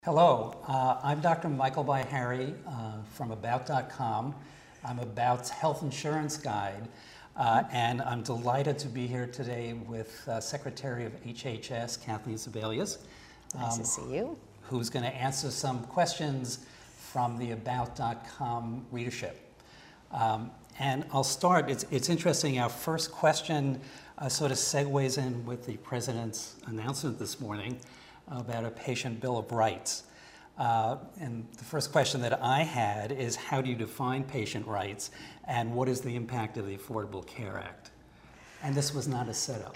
Hello, I'm Dr. Michael Byharry from About.com. I'm About's health insurance guide, and I'm delighted to be here today with Secretary of HHS, Kathleen Sebelius. Nice to see you. Who's going to answer some questions from the About.com readership. And I'll start, it's interesting, our first question sort of segues in with the President's announcement this morning about a patient Bill of Rights. And the first question that I had is, how do you define patient rights, and what is the impact of the Affordable Care Act? And this was not a setup.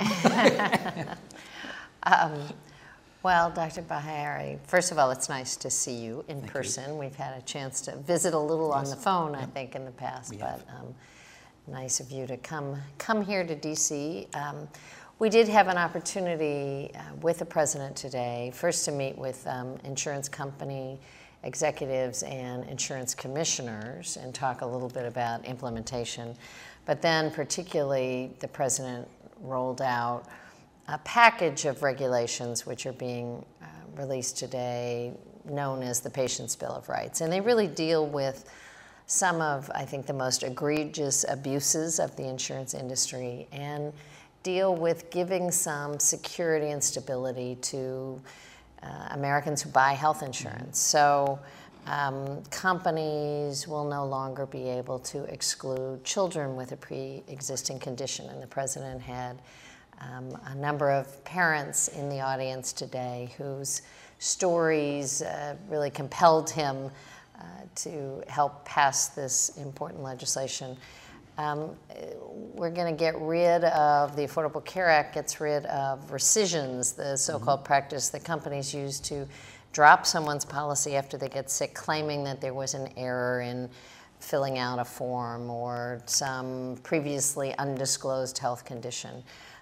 Well, Dr. Byharry, first of all, it's nice to see you in person. We've had a chance to visit a little on the phone, I think, in the past, but nice of you to come here to DC. We did have an opportunity with the President today, first to meet with insurance company executives and insurance commissioners and talk a little bit about implementation. But then particularly the President rolled out a package of regulations which are being released today, known as the Patient's Bill of Rights. And they really deal with some of, I think, the most egregious abuses of the insurance industry and deal with giving some security and stability to Americans who buy health insurance. So companies will no longer be able to exclude children with a pre-existing condition. And the President had a number of parents in the audience today whose stories really compelled him to help pass this important legislation. We're going to get rid of, the Affordable Care Act gets rid of rescissions, the so-called practice that companies use to drop someone's policy after they get sick, claiming that there was an error in filling out a form or some previously undisclosed health condition.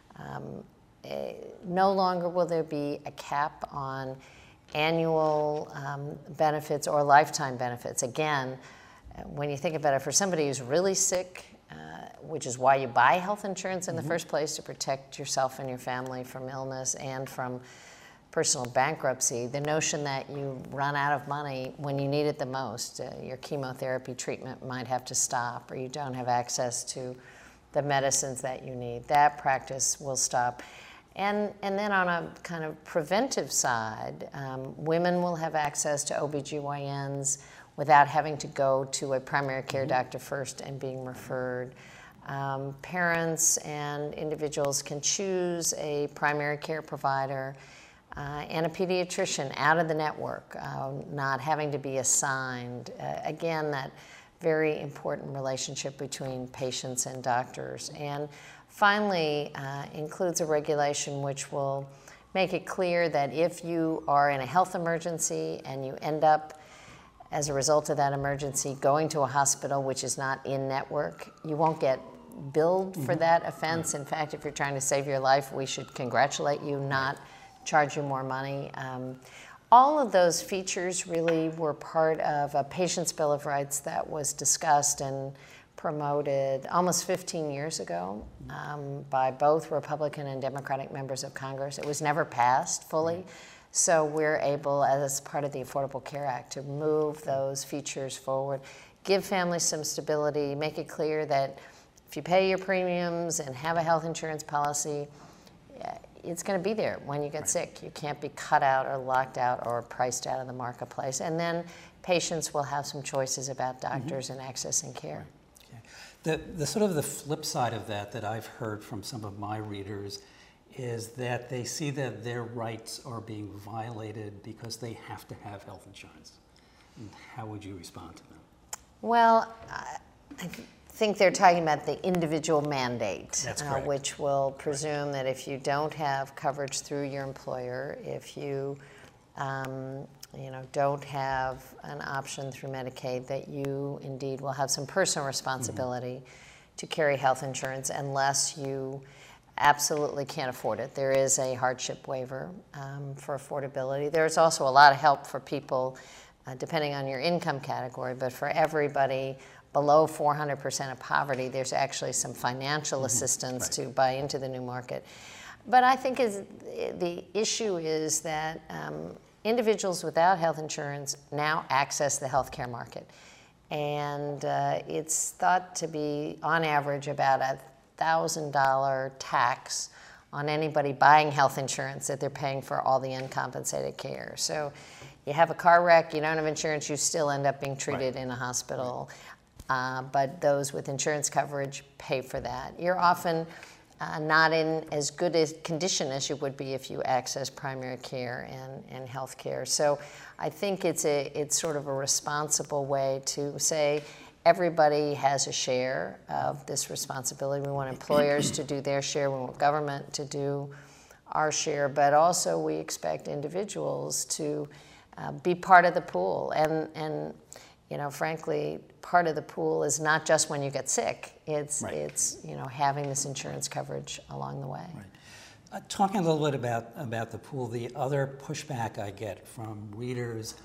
No longer will there be a cap on annual benefits or lifetime benefits. Again, when you think about it, for somebody who's really sick, which is why you buy health insurance in the first place, to protect yourself and your family from illness and from personal bankruptcy, the notion that you run out of money when you need it the most, your chemotherapy treatment might have to stop, or you don't have access to the medicines that you need, that practice will stop. And then on a kind of preventive side, women will have access to OBGYNs without having to go to a primary care doctor first and being referred. Parents and individuals can choose a primary care provider and a pediatrician out of the network, not having to be assigned. Again, that very important relationship between patients and doctors. And finally, includes a regulation which will make it clear that if you are in a health emergency and you end up, as a result of that emergency, going to a hospital which is not in network, you won't get billed for that offense. In fact, if you're trying to save your life, we should congratulate you, not charge you more money. All of those features really were part of a Patient's Bill of Rights that was discussed and promoted almost 15 years ago by both Republican and Democratic members of Congress. It was never passed fully. So we're able, as part of the Affordable Care Act, to move those features forward, give families some stability, make it clear that if you pay your premiums and have a health insurance policy, it's going to be there when you get sick. You can't be cut out or locked out or priced out of the marketplace. And then patients will have some choices about doctors and accessing care. The sort of the flip side of that I've heard from some of my readers is that they see that their rights are being violated because they have to have health insurance. And how would you respond to them? Well, I think they're talking about the individual mandate, which will presume that if you don't have coverage through your employer, if you don't have an option through Medicaid, that you indeed will have some personal responsibility to carry health insurance unless you absolutely can't afford it. There is a hardship waiver for affordability. There's also a lot of help for people depending on your income category, but for everybody below 400% of poverty, there's actually some financial assistance to buy into the new market. But I think the issue is that individuals without health insurance now access the healthcare market. And it's thought to be, on average, about $1,000 tax on anybody buying health insurance that they're paying for all the uncompensated care. So you have a car wreck, you don't have insurance, you still end up being treated in a hospital. But those with insurance coverage pay for that. You're often not in as good a condition as you would be if you access primary care and health care. So I think it's sort of a responsible way to say everybody has a share of this responsibility. We want employers to do their share, we want government to do our share, but also we expect individuals to be part of the pool. And you know, frankly, part of the pool is not just when you get sick. It's you know, having this insurance coverage along the way. Right. Talking a little bit about the pool, the other pushback I get from readers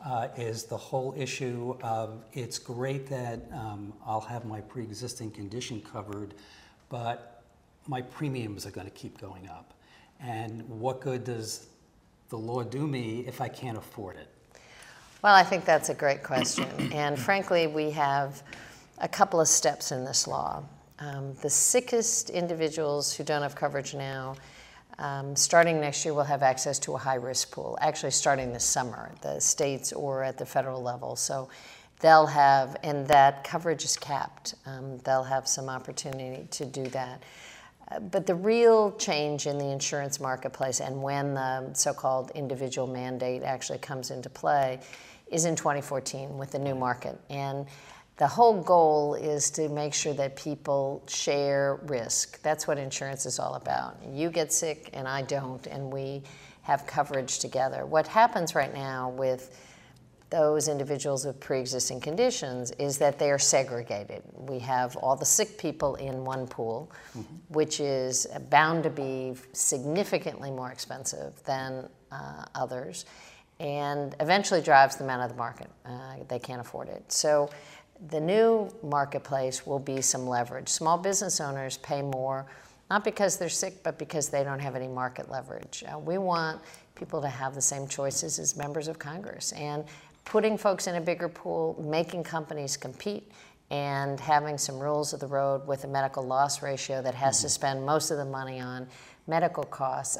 is the whole issue of it's great that I'll have my pre-existing condition covered, but my premiums are going to keep going up. And what good does the law do me if I can't afford it? Well, I think that's a great question. And frankly, we have a couple of steps in this law. The sickest individuals who don't have coverage now, starting next year, will have access to a high-risk pool, actually starting this summer, the states or at the federal level. So they'll have, and that coverage is capped. They'll have some opportunity to do that. But the real change in the insurance marketplace and when the so-called individual mandate actually comes into play is in 2014 with the new market. And the whole goal is to make sure that people share risk. That's what insurance is all about. You get sick and I don't, and we have coverage together. What happens right now with those individuals with pre-existing conditions is that they are segregated. We have all the sick people in one pool, which is bound to be significantly more expensive than others, and eventually drives them out of the market. They can't afford it. So the new marketplace will be some leverage. Small business owners pay more, not because they're sick, but because they don't have any market leverage. We want people to have the same choices as members of Congress. And putting folks in a bigger pool, making companies compete, and having some rules of the road with a medical loss ratio that has to spend most of the money on medical costs,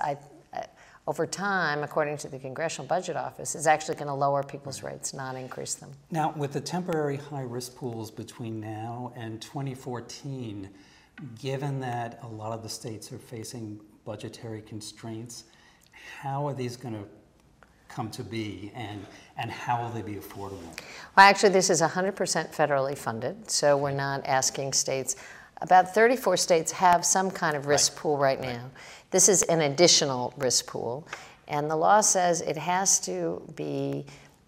over time, according to the Congressional Budget Office, is actually going to lower people's rates, not increase them. Now, with the temporary high-risk pools between now and 2014, given that a lot of the states are facing budgetary constraints, how are these going to come to be, and how will they be affordable? Well, actually, this is 100% federally funded, so we're not asking states. About 34 states have some kind of risk pool right now. This is an additional risk pool, and the law says it has to be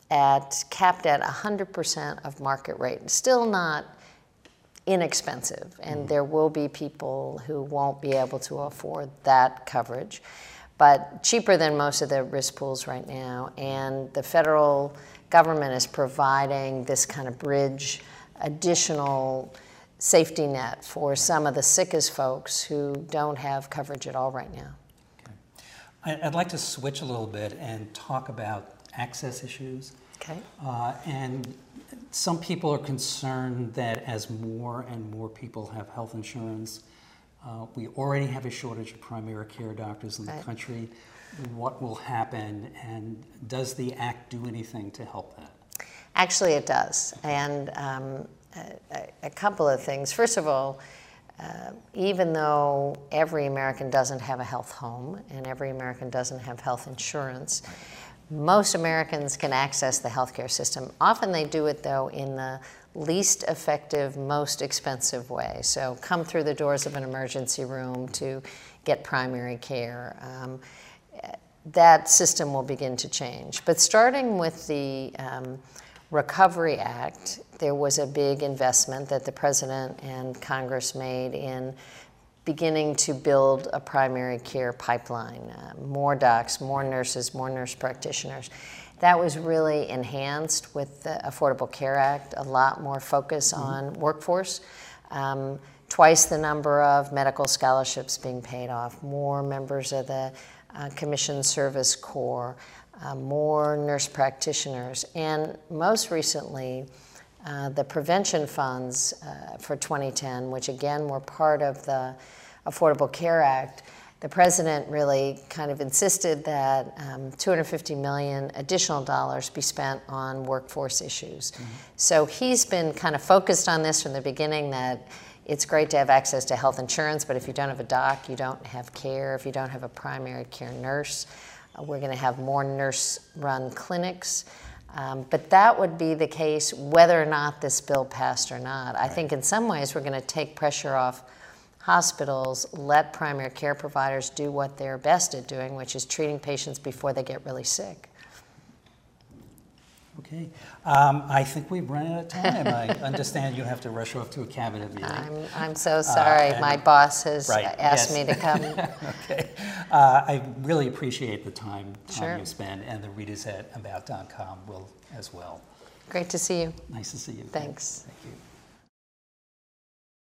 capped at 100% of market rate. Still not inexpensive, and there will be people who won't be able to afford that coverage, but cheaper than most of the risk pools right now. And the federal government is providing this kind of bridge, additional safety net for some of the sickest folks who don't have coverage at all right now. Okay. I'd like to switch a little bit and talk about access issues. Okay. And some people are concerned that as more and more people have health insurance, we already have a shortage of primary care doctors in the country. What will happen, and does the Act do anything to help that? Actually, it does. And a couple of things. First of all, even though every American doesn't have a health home and every American doesn't have health insurance, most Americans can access the healthcare system. Often they do it, though, in the least effective, most expensive way. So come through the doors of an emergency room to get primary care. That system will begin to change. But starting with the Recovery Act, there was a big investment that the President and Congress made in beginning to build a primary care pipeline. More docs, more nurses, more nurse practitioners. That was really enhanced with the Affordable Care Act, a lot more focus on workforce, twice the number of medical scholarships being paid off, more members of the Commissioned Service Corps, more nurse practitioners, and most recently, the prevention funds for 2010, which again were part of the Affordable Care Act. The president really kind of insisted that $250 million additional dollars be spent on workforce issues. So he's been kind of focused on this from the beginning, that it's great to have access to health insurance, but if you don't have a doc, you don't have care. If you don't have a primary care nurse, we're going to have more nurse-run clinics. But that would be the case whether or not this bill passed or not. I think in some ways we're going to take pressure off hospitals, let primary care providers do what they're best at doing, which is treating patients before they get really sick. Okay. I think we've run out of time. I understand you have to rush off to a cabinet meeting. I'm so sorry. My boss has asked me to come. Okay. I really appreciate the time Sure. you spend, and the readers at About.com will as well. Great to see you. Nice to see you. Thanks. Thank you.